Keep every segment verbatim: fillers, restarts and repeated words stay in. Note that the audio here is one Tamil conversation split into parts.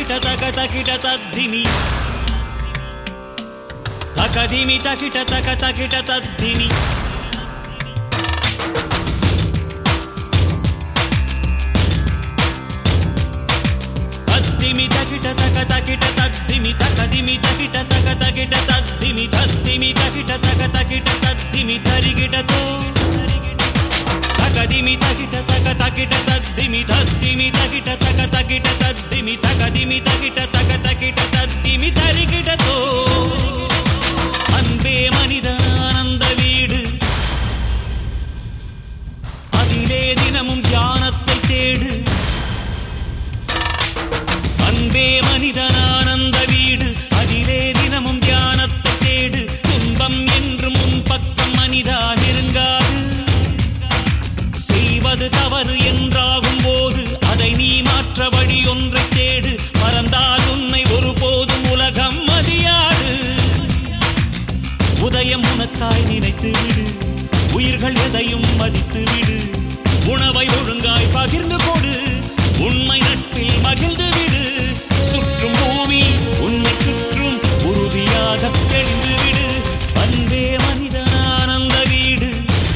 takita taka takita tadhimi takadimi takita taka takita tadhimi tadhimi takita taka takita tadhimi takadimi takita taka takita tadhimi tadhimi takita taka takita tadhimi tarigita to takadimi takita taka takita tadhimi tadhimi takita taka takita tadhimi takadimi takita taka takita tadhimi tarigita to anbe manidananda veedu adile dinamum dhyanattai thedu anbe manidananda veedu adile dinamum dhyanattai thedu துன்பம் என்றும் உன் பக்கம் மனிதா நெருங்காது செய்வது தவறு என்றாகும் போது அதை நீ மாற்ற வழி ஒன்றை தேடு மறந்தால் உன்னை ஒருபோதும் உலகம் மதியாது உதயம் உனக்காய் நினைத்து விடு உயிர்கள் எதையும் மதித்து விடு உணவை ஒழுங்காய் பகிர்ந்து கொடு உண்மை நட்பில் மகிழ்ந்து விடு சுற்றும் பூமி உன்னை சுற்றும் உறுதியாக தெளிந்து விடு அன்பே மனிதனானந்த வீடு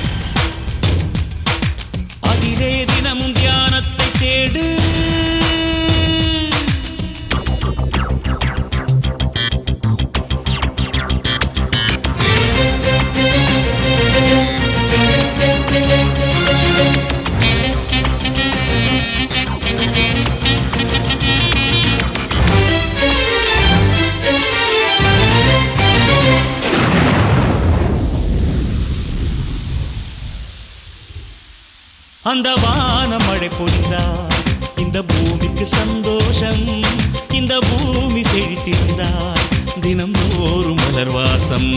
அதிலே தினமும் தியானத்தை தேடு அந்த வானம் மழை பொழிந்தால் இந்த பூமிக்கு சந்தோஷம் இந்த பூமி செழித்திருந்தால் தினம்தோறும் மலர் வாசம்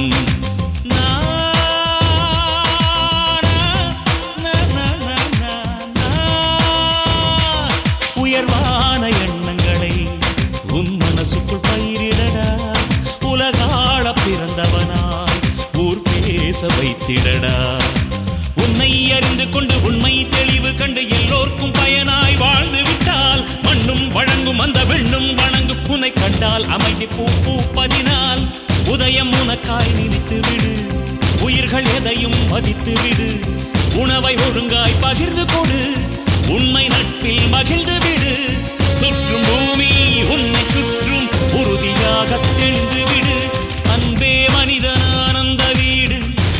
உயர்வான எண்ணங்களை உன் மனசுக்குள் பயிரிடடா உலகாள பிறந்தவனாய் ஊர் பேச வைத்திடடா உன்னை அறிந்து கொண்டு உண்மை தெளிவு கண்டு எல்லோர்க்கும் பயனாய் வாழ்ந்து விட்டால் மண்ணும் வழங்கும் அந்த வெண்ணும் வணங்கும் உன்னை கண்டால் அமைதி பூ பூப்பதினால் உதயம் உனக்காய் நினைத்து விடு உயிர்கள் எதையும் மதித்து விடு உணவை ஒழுங்காய் பகிர்ந்து கொடு உண்மை நட்பில் மகிழ்ந்து விடு சுற்றும் பூமி உன்னை சுற்றும் உறுதியாக தெளிந்து விடு அன்பே மனிதனானந்த வீடு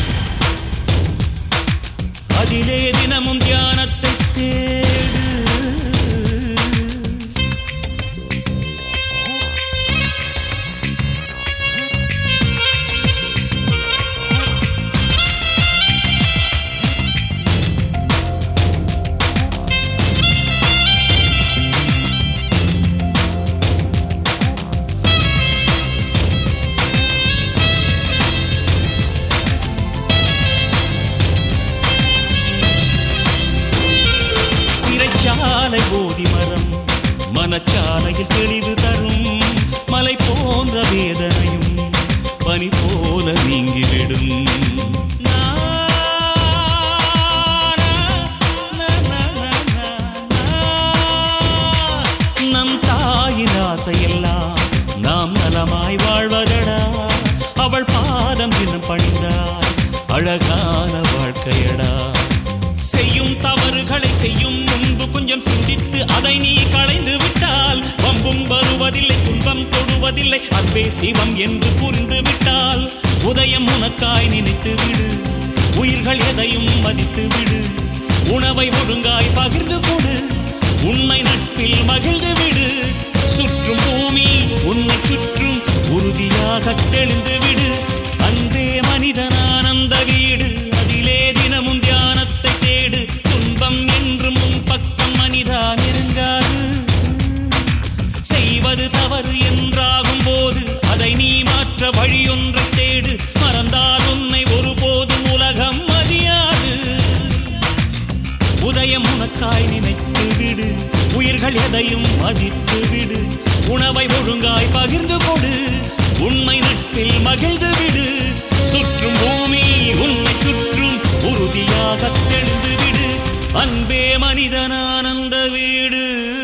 அதிலே தினமும் தியானத்தை தேடு சாலை போதி மரம் மனச்சாலையில் தெளிவு தரும் மலை போன்ற வேதனையும் பனி போல நீங்கிவிடும் நம் தாயின் ஆசையெல்லாம் நாம் நலமாய் வாழ்வதடா அவள் பாதம் தினம் பணிந்தால் அழகான வாழ்க்கையடா செய்யும் தவறுகளை செய்யும் முன்பு கொஞ்சம் சிந்தித்து அதை நீ களைந்து விட்டால் வம்பும் வருவதில்லை துன்பம் தொடுவதில்லை அன்பே சிவம் என்று புரிந்து விட்டால் உதயம் உனக்காய் நினைத்து விடு உயிர்கள் எதையும் மதித்து விடு உணவை ஒழுங்காய் பகிர்ந்து கொடு உண்மை நட்பில் மகிழ்ந்து விடு சுற்றும் பூமி உன்னை சுற்றும் உறுதியாக தெளிந்து விடு அன்பே மனிதனானந்த வீடு அதிலே தினமும் தியானத்தை தேடு துன்பம் என்றும் உன் பக்கம் மனிதா நெருங்காது செய்வது தவறு என்றாகும் போது அதை நீ மாற்ற வழியொன்றை தேடு மறந்தால் உன்னை ஒருபோதும் உலகம் மதியாது உதயம் உனக்காய் நினைத்து விடு உயிர்கள் எதையும் மதித்து விடு உணவை ஒழுங்காய் பகிர்ந்து கொடு உண்மை நட்பில் மகிழ்ந்து விடு சுற்றும் பூமி உன்னை சுற்றும் உறுதியாக தெளிந்து விடு அன்பே மனிதனானந்த வீடு.